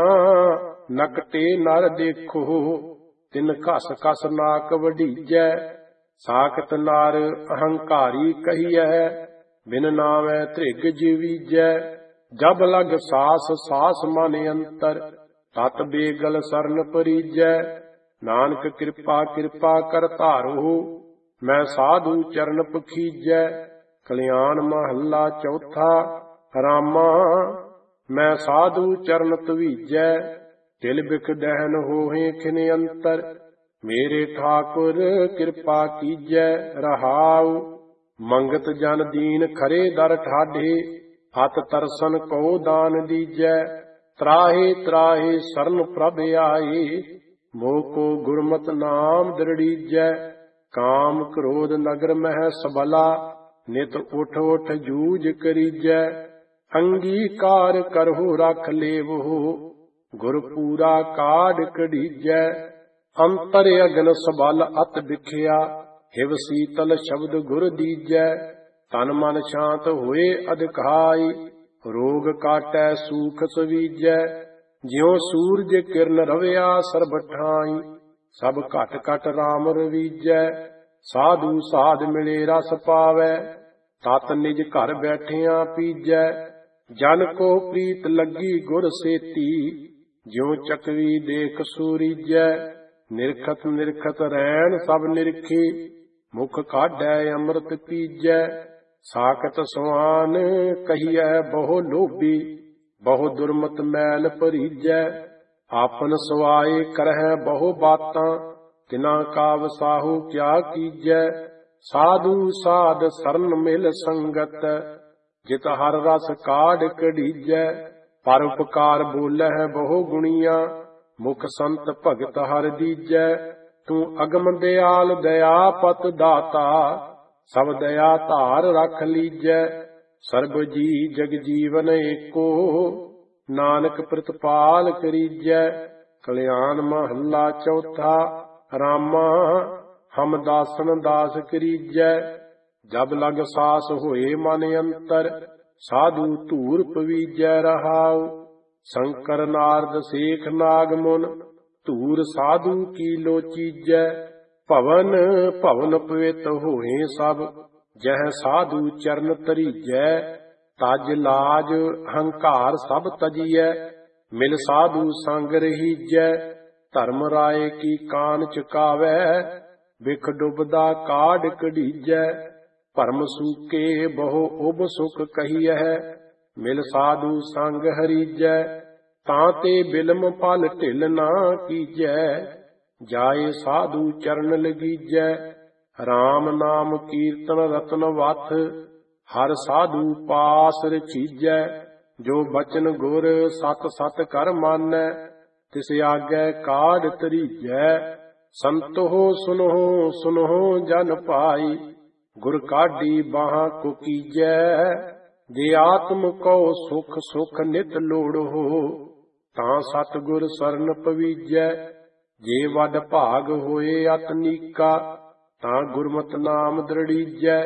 ਨਕਟੇ ਨਰ ਦੇਖੋ ਤਿਨ ਘਸ ਘਸ ਨਾਕ ਵਢੀਜੈ। ਸਾਖਤ ਨਰ ਅਹੰਕਾਰੀ ਕਹੀਐ ਬਿਨ ਨਾਮੈ ਧ੍ਰਿਗ ਜੀਵੀਜੈ। ਜਬ ਲਗ ਸਾਸ ਸਾਸ ਮਨ ਅੰਤਰ ਤਤ ਬੇਗਲ ਸਰਨ ਪਰੀਜੈ। ਨਾਨਕ ਕਿਰਪਾ ਕਿਰਪਾ ਕਰ ਧਾਰੋ ਮੈਂ ਸਾਧੂ ਚਰਨ ਪਖੀਜੈ। ਕਲਿਆਣ ਮਹੱਲਾ ਚੌਥਾ। ਰਾਮਾ ਮੈਂ ਸਾਧੂ ਚਰਨ ਧਵੀਜੈ। ਤਿਲ ਬਿਖ ਦਹਿਨ ਹੋਹੇ ਖਿਨ ਅੰਤਰ ਮੇਰੇ ਠਾਕੁਰ ਕਿਰਪਾ ਕੀਜੈ ਰਹਾਉ। ਮੰਗਤ ਜਨ ਦੀਨ ਖਰੇ ਦਰ ਠਾਢੇ ਹੱਥ ਤਰਸਨ ਕੋ ਦਾਨ ਦੀਜੈ। ਤਰਾਹੇ ਤਰਾਹੇ ਸਰਨ ਪ੍ਰਭ ਆਏ ਮੋਹ ਕੋ ਗੁਰਮਤਿ ਨਾਮ ਦ੍ਰਿੜੀਜੈ। ਕਾਮ ਕ੍ਰੋਧ ਨਗਰ ਮਹਿ ਸਬਲਾ ਨਿਤ ਉਠ ਉਠ ਜੂਝ ਕਰੀਜੈ। ਅੰਗੀਕਾਰ ਕਰਹੁ ਰਖ ਲੇਵੋ ਗੁਰ ਪੂਰਾ ਕਾਢ ਕਢੀਜੈ। ਅੰਤਰ ਅਗਨ ਸਬਲ ਅਤ ਵਿਖਿਆ ਹਿਵ ਸੀਤਲ ਸ਼ਬਦ ਗੁਰ ਦੀਜੈ। ਤਨ ਮਨ ਸ਼ਾਂਤ ਹੋਏ ਅਧਿਕਾਈ ਰੋਗ ਕਾਟੈ ਸੂਖ ਸਵੀਜੈ। ਜਿਉ ਸੂਰਜ ਕਿਰਨ ਰਵਿਆ ਸਰਬ ਠਾਈ ਸਭ ਘਟ ਘਟ ਰਾਮ ਰਵੀਜੈ। ਸਾਧੂ ਸਾਧ ਮਿਲੇ ਰਸ ਪਾਵੈ ਤਤ ਨਿਜ ਘਰ ਬੈਠਿਆਂ ਪੀਜੈ। ਜਨ ਕੋ ਪ੍ਰੀਤ ਲੱਗੀ ਗੁਰ ਸੇਤੀ ਜਿਉ ਚੱਕਵੀ ਦੇਖ ਸੂਰੀਜੈ। ਨਿਰਖਤ ਨਿਰਖਤ ਰੈਣ ਸਭ ਨਿਰਖੀ ਮੁਖ ਕਾਢੈ ਅੰਮ੍ਰਿਤ ਪੀਜੈ। ਸਾਖਤ ਸੁਆਨ ਕਹੀਐ ਬਹੁ ਲੋਭੀ ਬਹੁ ਦੁਰਮਤ ਮੈਲ ਭਰੀਜੈ। ਆਪਨ ਸਵਾਏ ਕਰਹਿ ਬਹੁ ਬਾਤਾਂ ਤਿਨਾ ਕਾ ਵਸਾਹੂ ਕਿਆ ਕੀਜੈ। ਸਾਧੂ ਸਾਧ ਸਰਨ ਮਿਲ ਸੰਗਤ ਜਿਤ ਹਰ ਰਸ ਕਾਢ ਕਢੀਜੈ। ਪਰ ਉਪਕਾਰ ਬੋਲਹਿ ਬਹੁ ਗੁਣੀਆਂ ਮੁਖ ਸੰਤ ਭਗਤ ਹਰ ਦੀਜੈ। ਤੂੰ ਅਗਮ ਦਿਆਲ ਦਇਆ ਪਤ ਦਾਤਾ ਸਭ ਦਇਆ ਧਾਰ ਰਖ ਲੀਜੈ। ਸਰਬ ਜੀ ਜਗ ਜੀਵਨ ਏਕੋ ਨਾਨਕ ਪ੍ਰਤਪਾਲ ਕਰੀਜੈ। ਕਲਿਆਣ ਮਹੱਲਾ ਚੌਥਾ। ਰਾਮਾ ਹਮ ਦਾਸਨ ਦਾਸ ਕਰੀਜੈ। ਜਬ ਲਗ ਸਾਸ ਹੋਏ ਮਨ ਅੰਤਰ ਸਾਧੂ ਧੂਰ ਪਵੀਜੈ ਰਹਾਉ। ਸ਼ੰਕਰ ਨਾਰਦ ਸੇਖ ਨਾਗ ਮੁਨ ਧੂਰ ਸਾਧੂ ਕੀ ਲੋਚੀਜੈ। ਭਵਨ ਭਵਨ ਪਵਿੱਤ ਹੋਏ ਸਭ ਜਹ ਸਾਧੂ ਚਰਨ ਧਰੀਜੈ। ਤਜ ਲਾਜ ਹੰਕਾਰ ਸਭ ਤਜੀਐ ਮਿਲ ਸਾਧੂ ਸੰਗ ਰਹੀਜੈ। ਧਰਮ ਰਾਏ ਕੀ ਕਾਨ ਚੁਕਾਵੈ ਬਿਖ ਡੁਬਦਾ ਕਾਢ ਕਢੀਜੈ। ਭਰਮ ਸੂਕੇ ਬਹੁ ਉਬ ਸੁਖ ਕਹੀਐ ਮਿਲ ਸਾਧੂ ਸੰਗ ਹਰੀਜੈ। ਤਾਂ ਤੇ ਬਿਲਮ ਪਲ ਢਿਲ ਨਾ ਕੀਜੈ ਜਾਏ ਸਾਧੂ ਚਰਨ ਲਗੀਜੈ। RAM ਨਾਮ ਕੀਰਤਨ ਰਤਨ ਵਥ ਹਰ ਸਾਧੂ ਪਾਸ ਰਚੀਜੈ। ਜੋ ਬਚਨ ਗੁਰ ਸਤ ਸਤ ਕਰ ਮਾਨੈ ਤਿਸ ਆਗੈ ਕਾਢ ਧਰੀਜੈ। ਸੰਤੋ ਸੁਨਹੁ ਸੁਨਹੁ ਜਨ ਭਾਈ ਗੁਰ ਕਾਢੀ ਬਾਹਾਂ ਕੋ ਕੀਜੈ। ਜੇ ਆਤਮ ਕਉ ਸੁਖ ਸੁਖ ਨਿਤ ਲੋੜੋ ਤਾਂ ਸਤਿਗੁਰ ਸਰਨ ਪਵੀਜੈ। ਜੇ ਵੱਡ ਭਾਗ ਹੋਏ ਅਤਨੀਕਾ ਤਾਂ ਗੁਰਮਤਿ ਨਾਮ ਦ੍ਰਿੜੀਜੈ।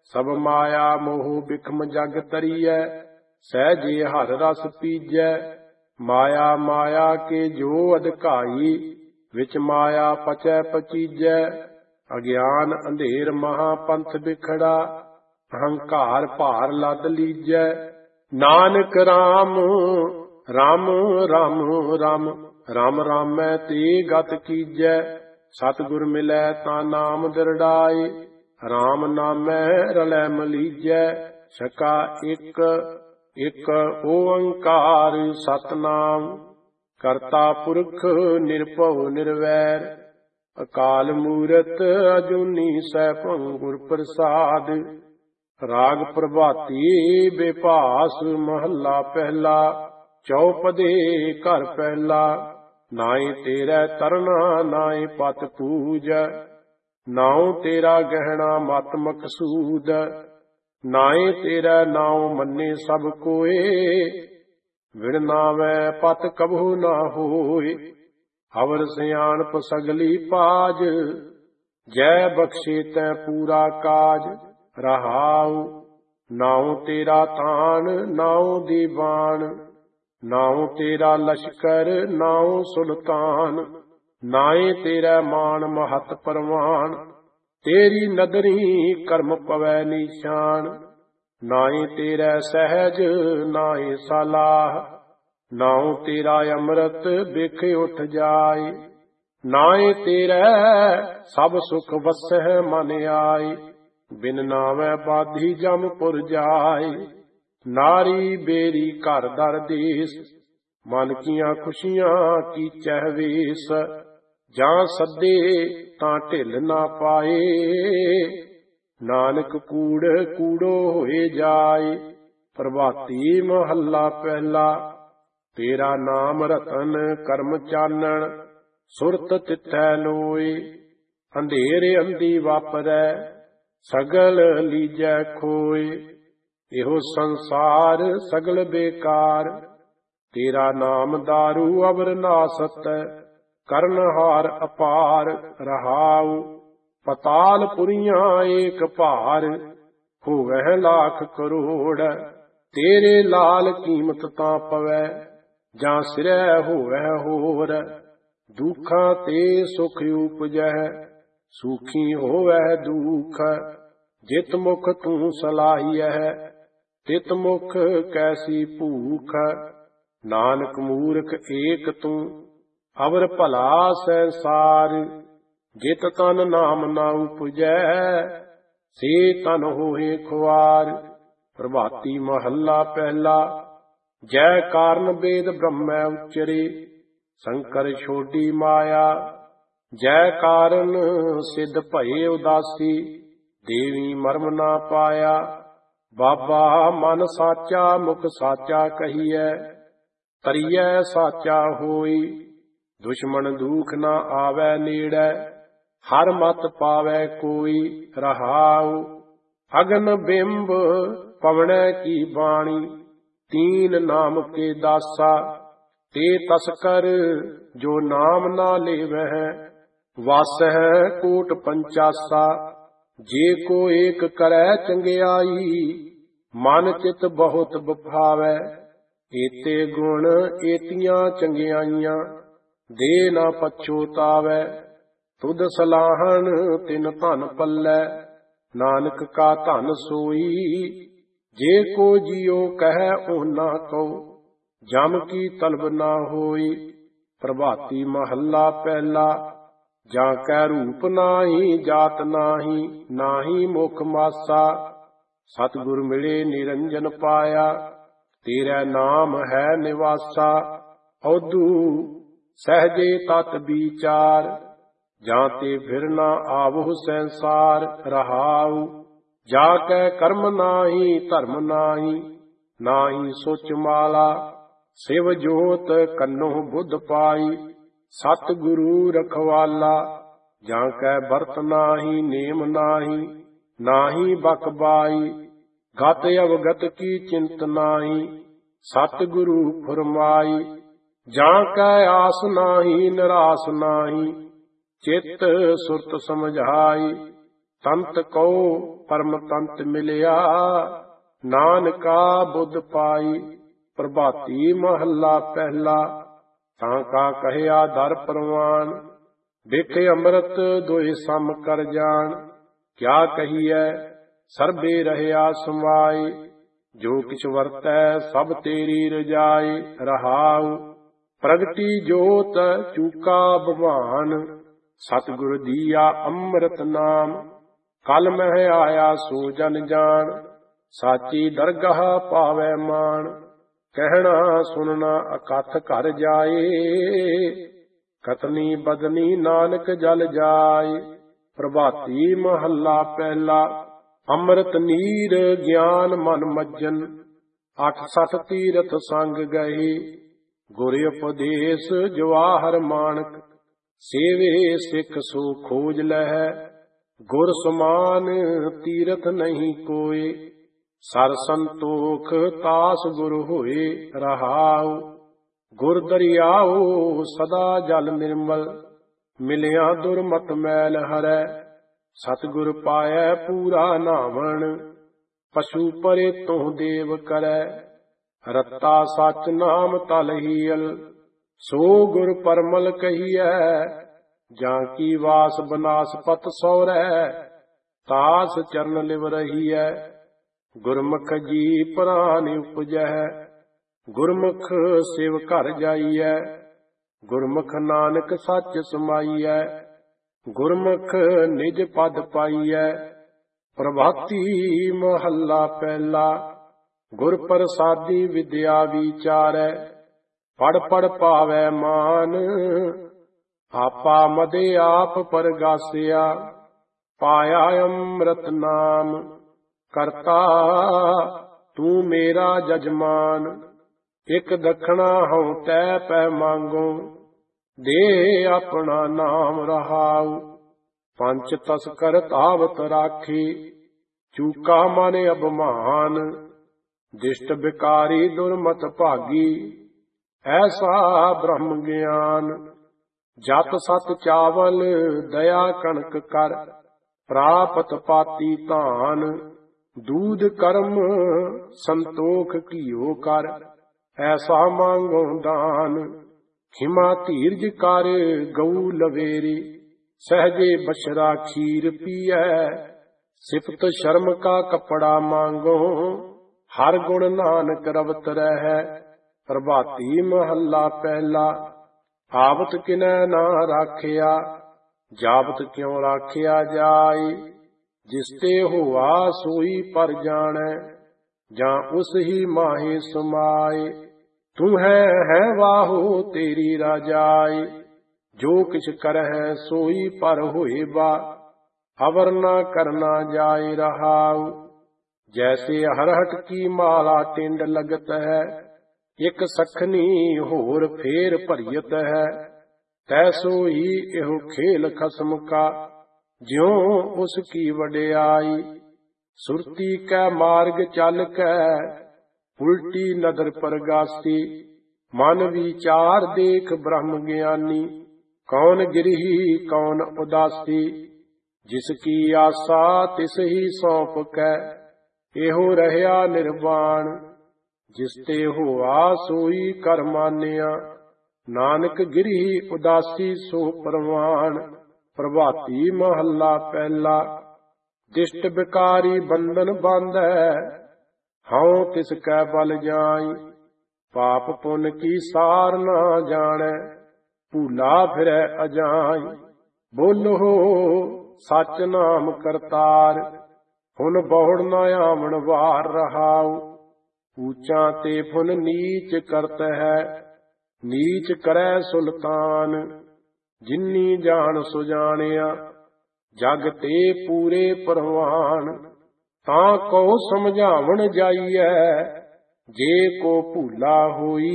ਸਭ ਮਾਇਆ ਮੋਹ ਬਿਖਮ ਜਗ ਤਰੀਐ, ਸਹਿਜੇ ਹਰ ਰਸ ਪੀਜੈ। ਮਾਇਆ ਮਾਇਆ ਕੇ ਜੋ ਅਧਿਕਾਈ, ਵਿੱਚ ਮਾਇਆ ਪਚੈ ਪਚੀਜੈ। ਅਗਿਆਨ ਅੰਧੇਰ ਮਹਾ ਪੰਥ ਬਿਖੜਾ, ਅਹੰਕਾਰ ਭਾਰ ਲੱਦ ਲੀਜੈ। ਨਾਨਕ ਰਾਮ ਰਾਮ ਰਾਮ ਰਾਮ, ਰਾਮ ਰਾਮੈ ਤੇ ਗਤ ਕੀਜੈ। ਸਤਿਗੁਰ ਮਿਲੈ ਤਾਂ ਨਾਮ ਦਿਰੜਾਏ, ਰਾਮ ਨਾਮੈ ਰਲੈ ਮਲੀਜੈ। ਸਕਾ ਇੱਕ ਇੱਕ ਓੰਕਾਰ ਸਤਨਾਮ, ਕਰਤਾ ਪੁਰਖ ਨਿਰਭਉ ਨਿਰਵੈਰ। ਅਕਾਲ ਮੂਰਤ ਅਜੂਨੀ ਸੈਭੰ ਗੁਰ ਪ੍ਰਸਾਦ। ਰਾਗ ਪ੍ਰਭਾਤੀ ਬੇਭਾਸ ਮਹੱਲਾ ਪਹਿਲਾ, ਚੌਪਦੇ ਘਰ ਪਹਿਲਾ। ਨਾਏ ਤੇਰਾ ਤਰਨਾ ਨਾਏ ਪਤ ਪੂਜ, ਨਾਉ ਤੇਰਾ ਗਹਿਣਾ ਮਤ ਮਕਸੂਦ। ਨਾਏ ਤੇਰਾ ਨਾਉ ਮੰਨੇ ਸਭ ਕੋਏ, ਵਿਣ ਨਾਵੈ ਪਤ ਕਬਹੂ ਨਾ ਹੋਏ। ਅਵਰ ਸਿਆਣਪ ਸਗਲੀ ਪਾਜ, ਜੈ ਬਖਸ਼ੇ ਤੈ ਪੂਰਾ ਕਾਜ। ਰਹਾਉ ਨਾਉ ਤੇਰਾ ਤਾਣ ਨਾਉ ਦੀਵਾਨ, ਨਾਉ ਤੇਰਾ ਲਸ਼ਕਰ ਨਾਉ ਸੁਲਤਾਨ। ਨਾਏ ਤੇਰਾ ਮਾਨ ਮਹਤ ਪਰਵਾਨ, ਤੇਰੀ ਨਦਰੀ ਕਰਮ ਪਵੈ ਨੀਸ਼ਾਨ। ਨਾਏ ਤੇਰਾ ਸਹਿਜ ਨਾਏ ਸਲਾਹ, ਨਾਉ ਤੇਰਾ ਅੰਮ੍ਰਿਤ ਬਿਖ ਉਠ ਜਾਏ। ਨਾਏ ਤੇਰਾ ਸਭ ਸੁਖ ਵਸਹਿ ਮਨ ਆਏ, ਬਿਨ ਨਾਵੈ ਬਾਧੀ ਜਮ ਪੁਰ ਜਾਏ। ਨਾਰੀ ਬੇਰੀ ਘਰ ਦਰ ਦੇਸ, ਮਨ ਕੀਆਂ ਖੁਸ਼ੀਆਂ ਕੀਚੈ ਵੇਸ। ਜਾਂ ਸੱਦੇ ਤਾਂ ਢਿੱਲ ਨਾ ਪਾਏ, ਨਾਨਕ ਕੂੜ ਕੂੜੋ ਹੋਏ ਜਾਏ। ਪ੍ਰਭਾਤੀ ਮਹੱਲਾ ਪਹਿਲਾ, ਤੇਰਾ ਨਾਮ ਰਤਨ ਕਰਮ ਚਾਨਣ, ਸੁਰਤ ਤਿੱਥੈ ਲੋਏ। ਅੰਧੇਰ ਅੰਧੀ ਵਾਪਰੈ, ਸਗਲ ਲੀਜੈ ਖੋਏ। ਇਹੋ ਸੰਸਾਰ ਸਗਲ ਬੇਕਾਰ, ਤੇਰਾ ਨਾਮ ਦਾਰੂ ਅਵਰ ਨਾਸਤ। ਕਰਨਹਾਰ ਅਪਾਰ ਰਹਾਉ, ਪਤਾਲ ਪੁਰੀਆਂ ਏਕ ਭਾਰ। ਹੋਵਹਿ ਲਾਖ ਕਰੋੜ, ਤੇਰੇ ਲਾਲ ਕੀਮਤ ਤਾਂ ਪਵੈ। ਜਾਂ ਸਿਰੈ ਹੋਵੈ ਹੋਰ, ਦੁਖਾਂ ਤੇ ਸੁਖ ਉਪਜੈ। ਸੁਖੀ ਹੋਵੈ ਦੁਖ, ਜਿਤ ਮੁਖ ਤੂੰ ਸਲਾਹੀਐ। ਤਿਤ ਮੁਖ ਕੈਸੀ ਭੂਖ, ਨਾਨਕ ਮੂਰਖ ਏਕ ਤੂੰ। ਅਵਰ ਭਲਾ ਸੰਸਾਰ, ਜਿਤ ਤਨ ਨਾਮ ਨਾ ਉਪਜੈ। ਸੇ ਤਨ ਹੋਏ ਖੁਆਰ। ਪ੍ਰਭਾਤੀ ਮਹੱਲਾ ਪਹਿਲਾ, ਜੈ ਕਾਰਨ ਵੇਦ ਬ੍ਰਹਮੈ ਉਚਰੇ, ਸੰਕਰ ਛੋਡੀ ਮਾਇਆ। ਜੈ ਕਾਰਨ ਸਿੱਧ ਭਏ ਉਦਾਸੀ, ਦੇਵੀ ਮਰਮ ਨਾ ਪਾਇਆ। ਬਾਬਾ ਮਨ ਸਾਚਾ ਮੁਖ ਸਾਚਾ ਕਹੀਐ, ਤਰੀਐ ਸਾਚਾ ਹੋਈ। ਦੁਸ਼ਮਣ ਦੂਖ ਨਾ ਆਵੈ ਨੇੜੈ, ਹਰ ਮਤ ਪਾਵੈ ਕੋਈ। ਰਹਾਉ ਅਗਨ ਬਿੰਬ ਪਵਣੈ ਕੀ ਬਾਣੀ, ਤੀਨ ਨਾਮ ਕੇ ਦਾਸਾ। ਤੇ ਤਸਕਰ ਜੋ ਨਾਮ ਨਾ ਲੇਵਹਿ, ਵਾਸਹਿ ਕੋਟ ਪੰਚਾਸਾ। ਜੇ ਕੋ ਏਕ ਕਰੈ ਚੰਗਿਆਈ, ਮਨ ਚਿਤ ਬਹੁਤ ਬਫਾਵੈ। ਏਤੇ ਗੁਣ ਏਤੀਆਂ ਚੰਗਿਆਈਆਂ, ਦੇ ਨਾ ਪਛੋਤਾਵੈ। ਤੁਧ ਸਲਾਹਣ ਤਿਨ ਧਨ ਪੱਲੈ, ਨਾਨਕ ਕਾ ਧਨ ਸੋਈ। ਜੇ ਕੋ ਜੀਉ ਕਹਿ ਓਨਾ ਕਉ, ਜਮ ਕੀ ਤਲਬ ਨਾ ਹੋਈ। ਪ੍ਰਭਾਤੀ ਮਹੱਲਾ ਪਹਿਲਾ, ਜਾਂ ਕੈ ਰੂਪ ਨਾਹੀ ਜਾਤ ਨਾਹੀ, ਨਾਹੀ ਮੁਖ ਮਾਸਾ। ਸਤਿਗੁਰ ਮਿਲੇ ਨਿਰੰਜਨ ਪਾਇਆ, ਤੇਰਾ ਨਾਮ ਹੈ ਨਿਵਾਸਾ। ਔਧੂ ਸਹਜੇ ਤਤ ਵਿਚਾਰ, ਜਾਂ ਤੇ ਫਿਰ ਨਾ ਆਵਹੁ ਸੰਸਾਰ। ਰਹਾਉ ਜਾ ਕੈ ਕਰਮ ਨਾਹੀ ਧਰਮ ਨਾਹੀ, ਨਾਹੀ ਸੋਚ ਮਾਲਾ। ਸਿਵ ਜੋਤ ਕੰਨੋ ਬੁੱਧ ਪਾਈ, ਸਤ ਗੁਰੂ ਰਖਵਾਲਾ। ਜਾਂ ਕੈ ਬਰਤ ਨਾਹੀ ਨੇਮ ਨਾਹੀ, ਨਾਹੀ ਬਕ ਬਾਈ। ਗਤ ਅਵਗਤ ਕੀ ਚਿੰਤ ਨਾਹੀ, ਸਤ ਗੁਰੂ ਫੁਰਮਾਈ। ਜਾਂ ਕੈ ਆਸ ਨਾਹੀ ਨਿਰਾਸ ਨਾਹੀ, ਚਿੱਤ ਸੁਰਤ ਸਮਝਾਈ। ਤੰਤ ਕਉ ਪਰਮ ਤੰਤ ਮਿਲਿਆ, ਨਾਨਕਾ ਬੁੱਧ ਪਾਈ। ਪ੍ਰਭਾਤੀ ਮਹੱਲਾ ਪਹਿਲਾ। ਤਾਂ ਕਾ ਕਹਿਆ ਦਰ ਪ੍ਰਵਾਨ, ਦੇਖੇ ਅੰਮ੍ਰਿਤ ਦੋਇ ਸਮ ਕਰ ਜਾਣ। ਕਿਆ ਕਹੀਐ ਸਰਬੇ ਰਹਿਆ ਸਮਾਏ, ਜੋ ਕਿਛ ਵਰਤੈ ਸਭ ਤੇਰੀ ਰਜਾਈ। ਰਹਾਉ ਪ੍ਰਗਟੀ ਜੋਤ ਚੂਕਾ ਭਵਾਨ, ਸਤਿਗੁਰ ਦੀਆ ਅੰਮ੍ਰਿਤ ਨਾਮ। ਕਲ ਮਹਿ ਆਇਆ ਸੋ ਜਨ ਜਾਣ, ਸਾਚੀ ਦਰਗਾਹ ਪਾਵੈ ਮਾਨ। ਕਹਿਣਾ ਸੁਨਣਾ ਅਕਥ ਘਰ ਜਾਏ, ਕਤਨੀ ਬਦਨੀ ਨਾਨਕ ਜਲ ਜਾਏ। ਪ੍ਰਭਾਤੀ ਮਹੱਲਾ ਪਹਿਲਾ। ਅੰਮ੍ਰਿਤ ਨੀਰ ਗਿਆਨ ਮਨ ਮੱਜਨ, 68 ਤੀਰਥ ਸੰਗ ਗਏ। ਗੁਰ ਉਪਦੇਸ਼ ਜਵਾਹਰ ਮਾਨਕ, ਸੇਵੇ ਸਿੱਖ ਸੋ ਖੋਜ ਲਹੈ। ਗੁਰ ਸਮਾਨ ਤੀਰਥ ਨਹੀਂ ਕੋਏ, ਸਰ ਸੰਤੋਖ ਤਾਸ ਗੁਰ ਹੋਏ। ਰਹਾਉ ਗੁਰ ਦਰਿਆਉ ਸਦਾ ਜਲ ਨਿਰਮਲ, ਮਿਲਿਆ ਦੁਰਮਤ ਮੈਲ ਹਰੈ। ਸਤਿਗੁਰ ਪਾਇਐ ਪੂਰਾ ਨਾਵਣ, ਪਸ਼ੂ ਪਰੇ ਤੋਂ ਦੇਵ ਕਰੈ। ਰਤਾ ਸਚ ਨਾਮ ਤਲਹੀਅਲ, ਸੋ ਗੁਰ ਪਰਮਲ ਕਹੀਐ। ਜਾਂ ਕੀ ਵਾਸ ਬਨਾਸਪਤ ਸੌਰੈ, ਤਾਸ ਚਰਨ ਲਿਵ ਰਹੀਐ। ਗੁਰਮੁਖ ਜੀ ਪ੍ਰਾਨ ਉਪਜੈ, ਗੁਰਮੁਖ ਸਿਵ ਘਰ ਜਾਈਐ। ਗੁਰਮੁਖ ਨਾਨਕ ਸੱਚ ਸਮਾਈਐ, ਗੁਰਮੁਖ ਨਿਜ ਪਦ ਪਾਈਐ। ਪ੍ਰਭਾਤੀ ਮਹੱਲਾ ਪਹਿਲਾ। ਗੁਰ ਪ੍ਰਸਾਦੀ ਵਿਦਿਆ ਵਿਚਾਰੈ, ਪੜ ਪੜ ਪਾਵੈ ਮਾਨ। ਆਪਾ ਮਦੇ ਆਪ ਪਰਗਾਸਿਆ, ਪਾਇਆ ਅੰਮ੍ਰਿਤ ਨਾਮ। ਕਰਤਾ ਤੂੰ ਮੇਰਾ ਜਜਮਾਨ, ਇਕ ਦਖਣਾ ਹਉ ਤੈ ਪੈ ਮੰਗੋ। ਦੇ ਆਪਣਾ ਨਾਮ ਰਹਾਉ, ਪੰਚ ਤਸਕਰ ਧਾਵਤ ਰਾਖੀ। ਚੂਕਾ ਮਨ ਅਭਮਾਨ, ਦਿਸ਼ਟ ਬਿਕਾਰੀ ਦੁਰਮਤ ਭਾਗੀ। ਐਸਾ ਬ੍ਰਹਮ ਗਿਆਨ, ਜਤ ਸਤ ਚਾਵਲ ਦਇਆ ਕਣਕ ਕਰ। ਪ੍ਰਾਪਤ ਪਾਤੀ ਧਾਨ, ਦੂਧ ਕਰਮ ਸੰਤੋਖ ਘੀਓ ਕਰ। ਐਸਾ ਮੰਗੋ ਦਾਨ, ਖਿਮਾ ਧੀਰਜ ਕਰ ਗਊ ਲਵੇਰੀ। ਸਹਜੇ ਬਸ਼ਰਾ ਖੀਰ ਪੀਐ, ਸਿਫਤ ਸ਼ਰਮ ਕਾ ਕੱਪੜਾ ਮੰਗੋ। ਹਰ ਗੁਣ ਨਾਨਕ ਰਵਤ ਰਹੈ। ਪ੍ਰਭਾਤੀ ਮਹੱਲਾ ਪਹਿਲਾ। ਆਵਤ ਕਿਨੈ ਨਾ ਰਾਖਿਆ, ਜਾਵਤ ਕਿਉ ਰਾਖਿਆ ਜਾਏ। ਜਿਸ ਤੇ ਹੋਆ ਸੋਈ ਪਰ ਜਾਣੈ, ਜਾਂ ਉਸ ਹੀ ਮਾਹੇ ਸਮਾਏ। ਤੂੰ ਹੈ ਵਾਹੋ ਤੇਰੀ ਰਾਜਾਈ, ਜੋ ਕਿਛ ਕਰਹਿ ਸੋਈ ਪਰ ਹੋਏ ਬਾ। ਅਵਰ ਨਾ ਕਰਨਾ ਜਾਏ। ਰਹਾਉ ਜੈਸੇ ਹਰਹਟ ਕੀ ਮਾਲਾ ਟਿੰਡ ਲਗਤ ਹੈ, ਇਕ ਸਖਨੀ ਹੋਰ ਫੇਰ ਭਰੀਤ ਹੈ। ਤੈਸੋ ਹੀ ਇਹੋ ਖੇਲ ਖਸਮ ਕਾ, ਜਿਉ ਉਸ ਕੀ ਵਡਿਆਈ। ਸੁਰਤੀ ਕੈ ਮਾਰਗ ਚੱਲ ਕੈ, ਉਲਟੀ ਨਦਰ ਪਰਗਾਸੀ। ਮਨ ਵਿਚਾਰ ਦੇਖ ਬ੍ਰਹਮ ਗਿਆਨੀ, ਕੌਣ ਗਿਰਹੀ ਕੌਣ ਉਦਾਸੀ। ਜਿਸ ਕੀ ਆਸਾ ਤਿਸ ਹੀ ਸੌਂਪ ਕੈ, ਇਹੋ ਰਹਿਆ ਨਿਰਵਾਣ। ਜਿਸ ਤੇ ਹੋਆ ਸੋਈ ਕਰ ਮਾਨਿਆ, ਨਾਨਕ ਗਿਰਹੀ ਉਦਾਸੀ ਸੋ ਪ੍ਰਵਾਨ। ਪ੍ਰਭਾਤੀ ਮਹੱਲਾ ਪਹਿਲਾ। ਦਿਸ਼ਟ ਬਿਕਾਰੀ ਬੰਧਨ ਬਾਂਧੈ, ਹਉ ਤਿਸ ਕੈ ਬਲ ਜਾਈ। ਪਾਪ ਪੁੰਨ ਕੀ ਸਾਰ ਨਾ ਜਾਣੈ, ਭੂਲਾ ਫਿਰੈ ਅਜਾਈ। ਬੋਲੋ ਸਚ ਨਾਮ ਕਰਤਾਰ, ਹੁਣ ਬਹੁੜ ਨਾ ਆਵਣ ਵਾਰ। ਰਹਾਉ ਊਚਾ ਤੇ ਫੁਨ ਨੀਚ ਕਰਤ ਹੈ, ਨੀਚ ਕਰੈ ਸੁਲਤਾਨ। ਜਿਨੀ ਜਾਣ ਸੁਜਾਣਿਆ, ਜਗ ਤੇ ਪੂਰੇ ਪ੍ਰਵਾਨ। ਤਾਂ ਕਉ ਸਮਝਾਵਣ ਜਾਈਐ, ਜੇ ਕੋ ਭੂਲਾ ਹੋਈ।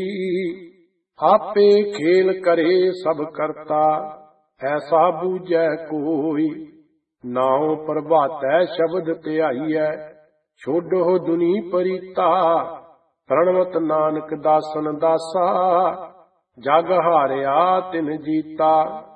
ਆਪੇ ਖੇਲ ਕਰੇ ਸਭ ਕਰਤਾ, ਐਸਾ ਬੂਝੈ ਕੋਈ। ਨਾਉ ਪ੍ਰਭਾਤੈ ਸ਼ਬਦ ਧਿਆਈਐ, ਛੋਡੋ ਦੁਨੀ ਪਰੀਤਾ। ਪ੍ਰਣਵਤ ਨਾਨਕ ਦਾਸਨ ਦਾਸਾ, ਜਗ ਹਾਰਿਆ ਤਿਨ ਜੀਤਾ।